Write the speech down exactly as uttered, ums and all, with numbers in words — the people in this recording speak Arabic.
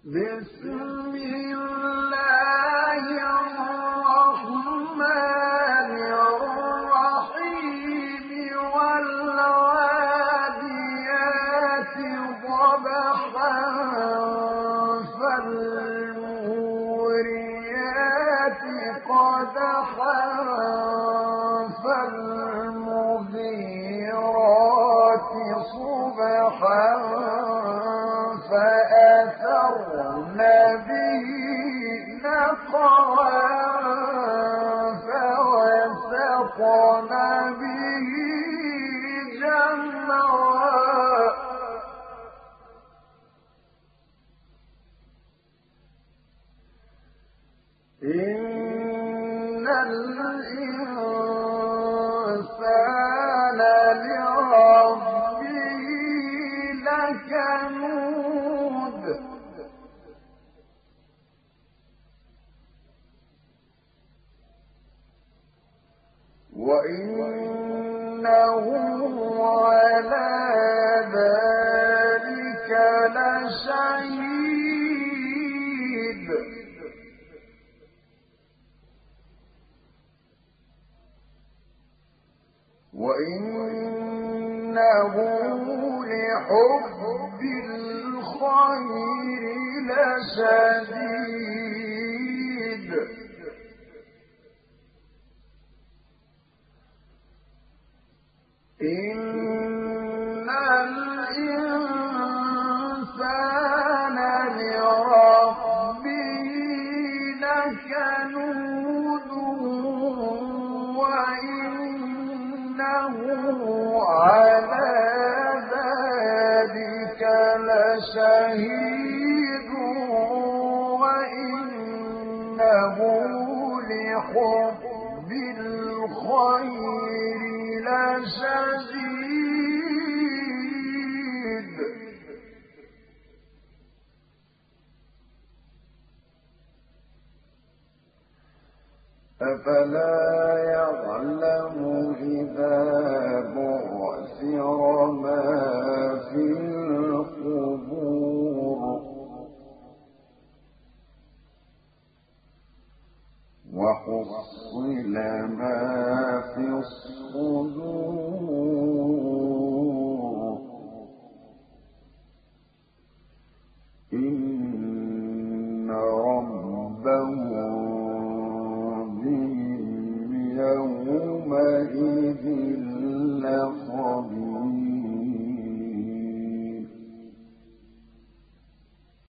بسم الله الرحمن الرحيم والعاديات ضبحا فالموريات قدحا فالمغيرات صبحا فأثرن به نقعا فوسطن به جمعا إن الإنسان لربه لكنود وإنه على ذلك لشهيد وإنه لحب الخير لشديد إن الإنسان لربه لكنود وإنه على ذلك لشهيد وإنه لحب الخير لشديد أفلا يعلم إذا بعثر ما في القبور وحصل ما في الصدور إن